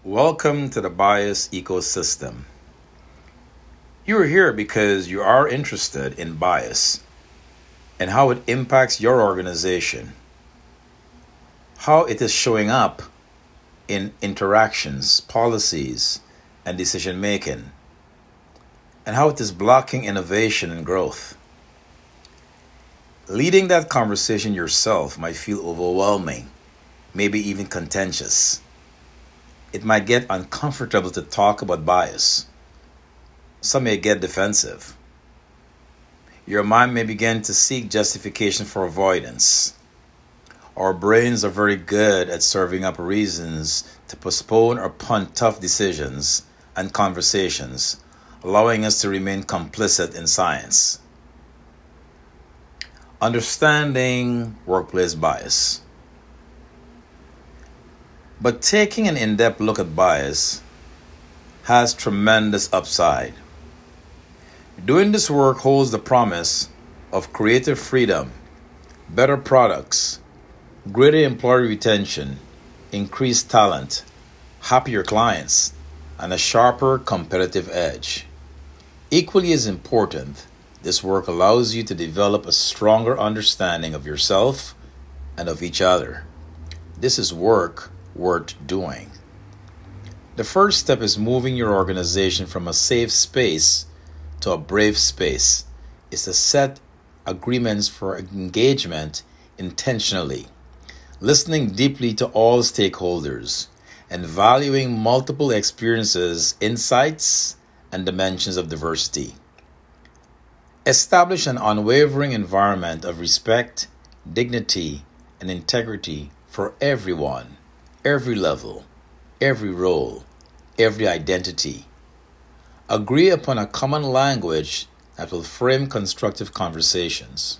Welcome to the Bias Ecosystem. You are here because you are interested in bias and how it impacts your organization, how it is showing up in interactions, policies, and decision making, and how it is blocking innovation and growth. Leading that conversation yourself might feel overwhelming, maybe even contentious. It might get uncomfortable to talk about bias. Some may get defensive. Your mind may begin to seek justification for avoidance. Our brains are very good at serving up reasons to postpone or punt tough decisions and conversations, allowing us to remain complicit in science. Understanding workplace bias. But taking an in-depth look at bias has tremendous upside. Doing this work holds the promise of creative freedom, better products, greater employee retention, increased talent, happier clients, and a sharper competitive edge. Equally as important, this work allows you to develop a stronger understanding of yourself and of each other. This is work worth doing. The first step is moving your organization from a safe space to a brave space. Is to set agreements for engagement intentionally, listening deeply to all stakeholders, and valuing multiple experiences, insights, and dimensions of diversity. Establish an unwavering environment of respect, dignity, and integrity for everyone, every level, every role, every identity. Agree upon a common language that will frame constructive conversations.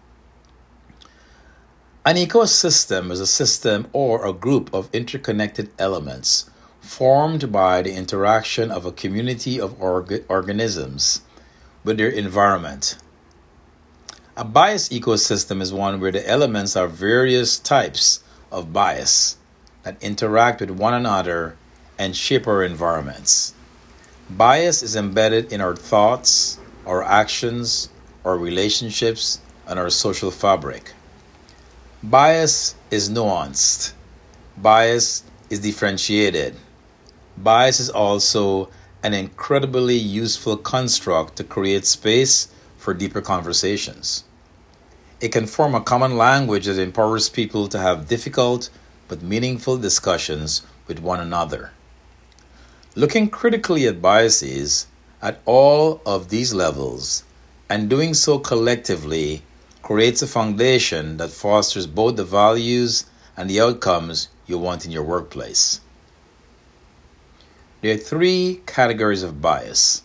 An ecosystem is a system or a group of interconnected elements formed by the interaction of a community of organisms with their environment. A bias ecosystem is one where the elements are various types of bias that interact with one another and shape our environments. Bias is embedded in our thoughts, our actions, our relationships, and our social fabric. Bias is nuanced. Bias is differentiated. Bias is also an incredibly useful construct to create space for deeper conversations. It can form a common language that empowers people to have difficult but meaningful discussions with one another. Looking critically at biases at all of these levels and doing so collectively creates a foundation that fosters both the values and the outcomes you want in your workplace. There are three categories of bias.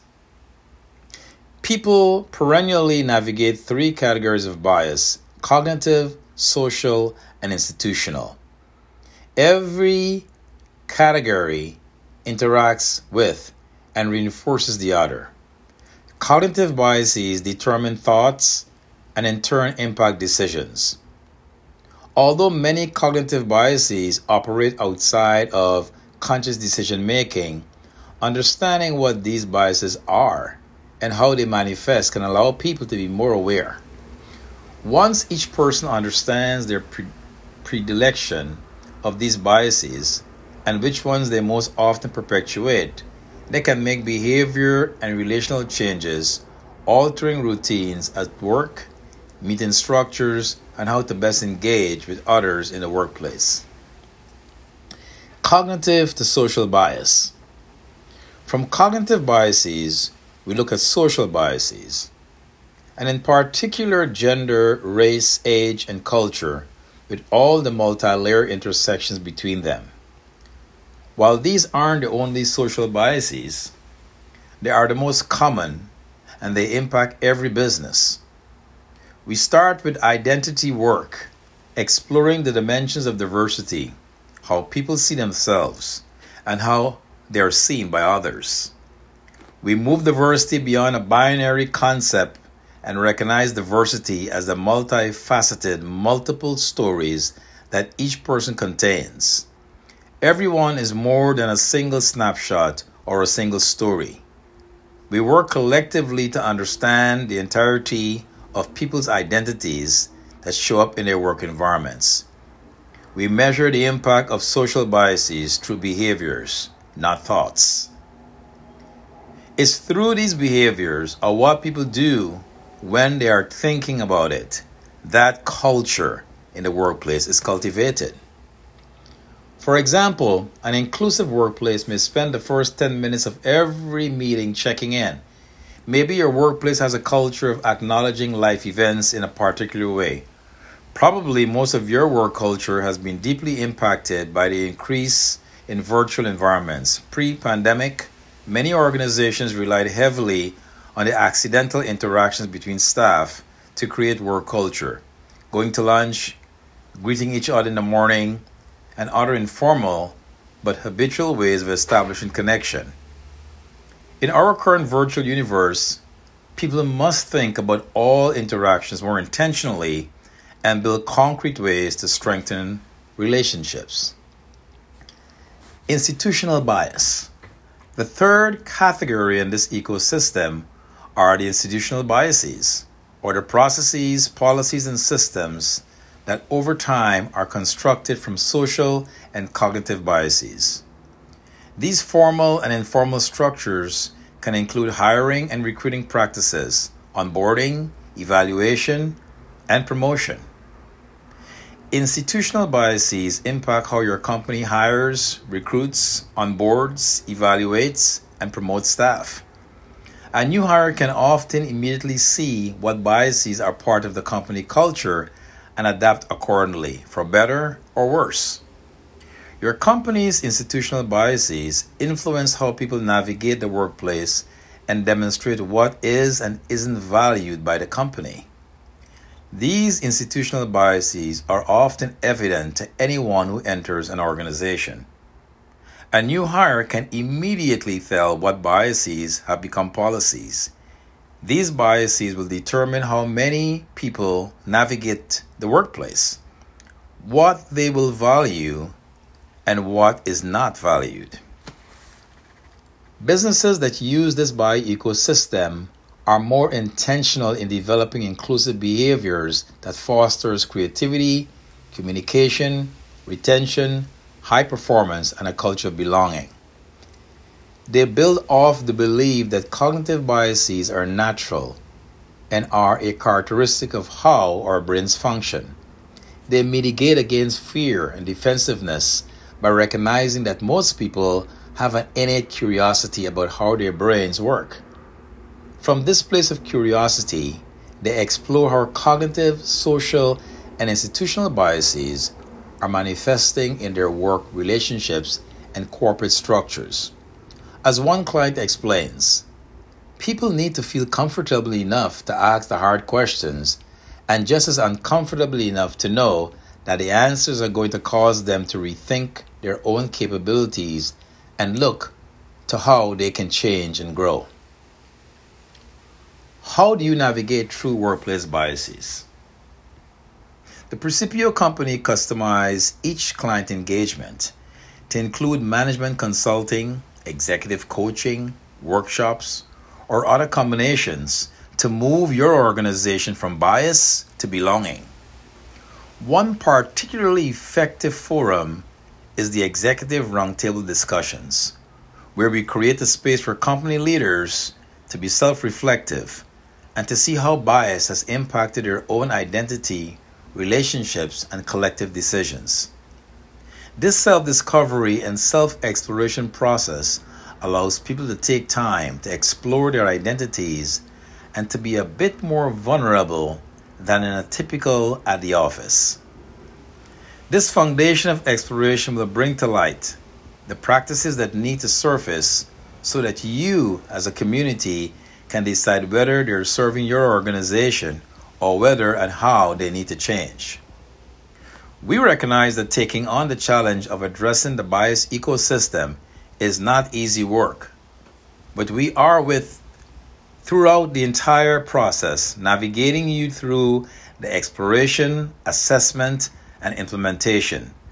People perennially navigate three categories of bias: cognitive, social, and institutional. Every category interacts with and reinforces the other. Cognitive biases determine thoughts and in turn impact decisions. Although many cognitive biases operate outside of conscious decision making, understanding what these biases are and how they manifest can allow people to be more aware. Once each person understands their predilection of these biases and which ones they most often perpetuate, they can make behavior and relational changes, altering routines at work, meeting structures, and how to best engage with others in the workplace. Cognitive to social bias. From cognitive biases, we look at social biases, and in particular gender, race, age, and culture, with all the multi-layer intersections between them. While these aren't the only social biases, they are the most common and they impact every business. We start with identity work, exploring the dimensions of diversity, how people see themselves, and how they are seen by others. We move diversity beyond a binary concept and recognize diversity as the multifaceted, multiple stories that each person contains. Everyone is more than a single snapshot or a single story. We work collectively to understand the entirety of people's identities that show up in their work environments. We measure the impact of social biases through behaviors, not thoughts. It's through these behaviors or what people do when they are thinking about it that culture in the workplace is cultivated. For example, an inclusive workplace may spend the first 10 minutes of every meeting checking in. Maybe your workplace has a culture of acknowledging life events in a particular way. Probably most of your work culture has been deeply impacted by the increase in virtual environments. Pre-pandemic, many organizations relied heavily on the accidental interactions between staff to create work culture. Going to lunch, greeting each other in the morning, and other informal but habitual ways of establishing connection. In our current virtual universe, people must think about all interactions more intentionally and build concrete ways to strengthen relationships. Institutional bias. The third category in this ecosystem are the institutional biases, or the processes, policies, and systems that over time are constructed from social and cognitive biases. These formal and informal structures can include hiring and recruiting practices, onboarding, evaluation, and promotion. Institutional biases impact how your company hires, recruits, onboards, evaluates, and promotes staff. A new hire can often immediately see what biases are part of the company culture and adapt accordingly, for better or worse. Your company's institutional biases influence how people navigate the workplace and demonstrate what is and isn't valued by the company. These institutional biases are often evident to anyone who enters an organization. A new hire can immediately tell what biases have become policies. These biases will determine how many people navigate the workplace, what they will value, and what is not valued. Businesses that use this bio ecosystem are more intentional in developing inclusive behaviors that fosters creativity, communication, retention, high performance, and a culture of belonging. They build off the belief that cognitive biases are natural and are a characteristic of how our brains function. They mitigate against fear and defensiveness by recognizing that most people have an innate curiosity about how their brains work. From this place of curiosity, they explore how cognitive, social, and institutional biases are manifesting in their work relationships and corporate structures. As one client explains, people need to feel comfortable enough to ask the hard questions and just as uncomfortable enough to know that the answers are going to cause them to rethink their own capabilities and look to how they can change and grow. How do you navigate through workplace biases? The Percipio company customized each client engagement to include management consulting, executive coaching, workshops, or other combinations to move your organization from bias to belonging. One particularly effective forum is the Executive Roundtable discussions, where we create a space for company leaders to be self-reflective and to see how bias has impacted their own identity, relationships, and collective decisions. This self-discovery and self-exploration process allows people to take time to explore their identities and to be a bit more vulnerable than in a typical at the office. This foundation of exploration will bring to light the practices that need to surface so that you, as a community, can decide whether they're serving your organization or whether and how they need to change. We recognize that taking on the challenge of addressing the bias ecosystem is not easy work, but we are throughout the entire process, navigating you through the exploration, assessment, and implementation,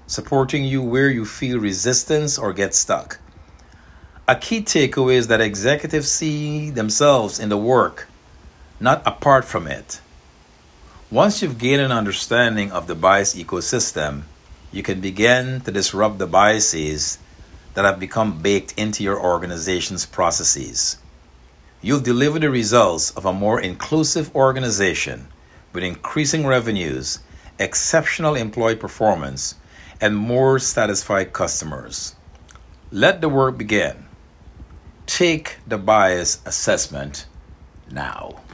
supporting you where you feel resistance or get stuck. A key takeaway is that executives see themselves in the work, not apart from it. Once you've gained an understanding of the bias ecosystem, you can begin to disrupt the biases that have become baked into your organization's processes. You'll deliver the results of a more inclusive organization with increasing revenues, exceptional employee performance, and more satisfied customers. Let the work begin. Take the bias assessment now.